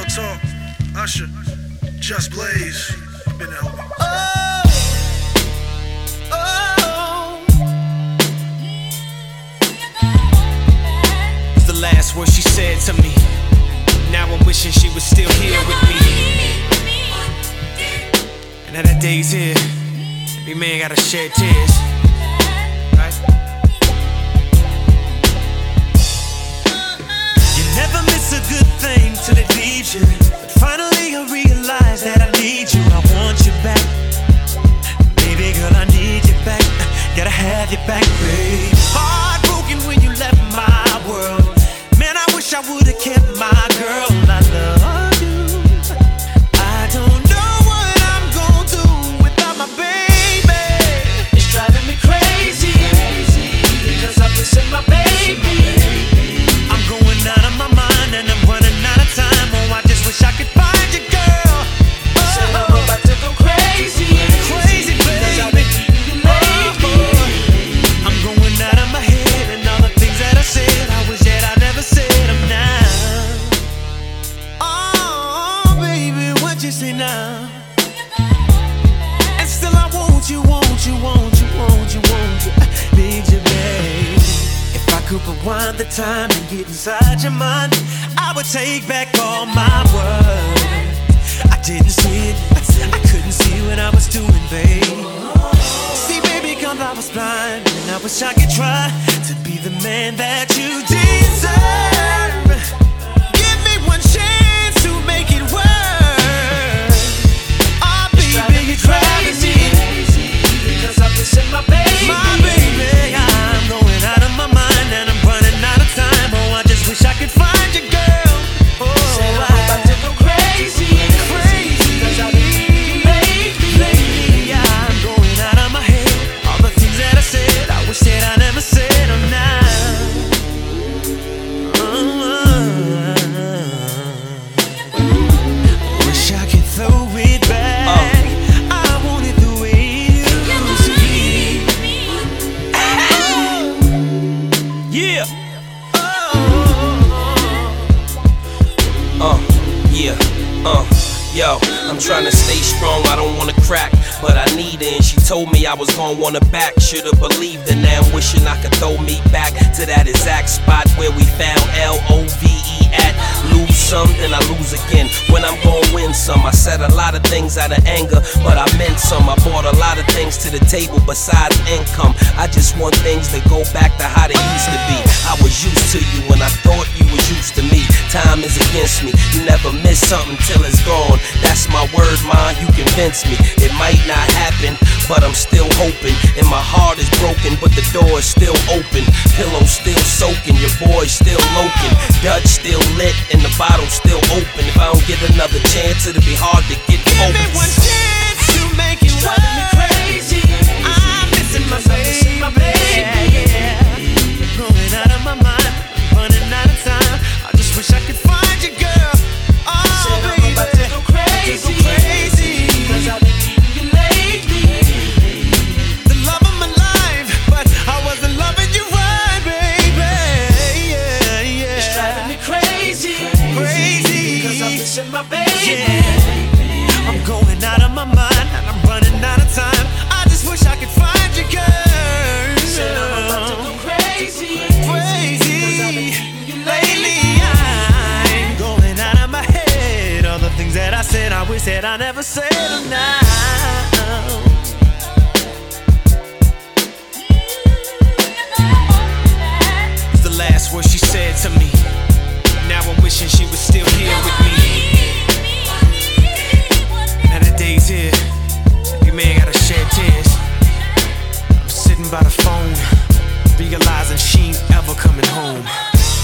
Talk, Usher, Just Blaze, been helping. It's the last word she said to me. Now I'm wishing she was still here with me. And now that day's here, every man gotta shed tears, right? You never miss a good thing till it leaves you. But finally I realize that I need you. I want you back, baby girl, I need you back. Gotta have you back, babe. Heartbroken when you left my world. Man, I wish I would've kept my girl. I love you. I don't know what I'm gonna do without my baby. It's driving me crazy, because I'm missing my baby. I'm going out of my mind and I'm running out of time. Oh, I just wish I could find you, girl. Said I'm about to go crazy, Crazy, because I've baby. been keeping you lately. I'm going out of my head and all the things that I said, I wish that I never said them now. Oh, baby, what you say now? And still I want you, want you, want you, want you, want you. Need you, babe. If I could rewind the time and get inside your mind, I would take back all my words. I didn't see it, I couldn't see what I was doing, babe. See, baby, cause I was blind, and I wish I could try to be the man that you deserve. Give me one chance to make it work. Oh, baby, you're crazy, because I'm missing my baby. my baby. I'm going out of my mind and I'm running out of time. Oh, I just wish I could find you, girl. Said I'm about to go crazy, because I've been keeping you lately. I'm going out of my head. All the things that I said, I wish that I never said them now. Wish I could throw it back. I want it the way it used to be. Yeah. Yo, I'm trying to stay strong, I don't wanna crack, but I need it, and she told me I was gon' want her back. Should've believed, and now I'm wishing I could throw me back to that exact spot where we found L-O-V-E at. Lose some, then I lose again. When I'm gon' win some, I said a lot of things out of anger, but I meant some. I brought a lot of things to the table besides income. I just want things to go back to how they used to be. I was used to you and I thought you was used to me. Time is against me, you never miss something till it's gone. That's my word, man, you convince me. It might not happen, but I'm still hoping. And my heart is broken, but the door is still open. Pillow still soaking, your boy's still loking. Dutch still lit, and the bottle's still open. If I don't get another chance, it'll be hard to get Give me one focused. chance to make it work. Driving me crazy, I'm missing my my baby. Going out of my mind, running out of time. I just wish I could find you, girl. Oh, Said I'm baby, about to go crazy, because I've been keeping you lately. the love of my life, but I wasn't loving you right, baby. Yeah, It's driving me crazy, Crazy. because I'm missing my baby. Yeah. I'm going out of my mind and I'm running out of time. I just wish I could find you, girl. Said I'm about to go crazy, Crazy. Lately I'm going out of my head. All the things that I said, I wish that I never said them now. It's the last word she said to me. Now I'm wishing she was still here with me. Now the day's here, every man gotta shed tears. I'm sitting by the phone, realizing she ain't ever coming home.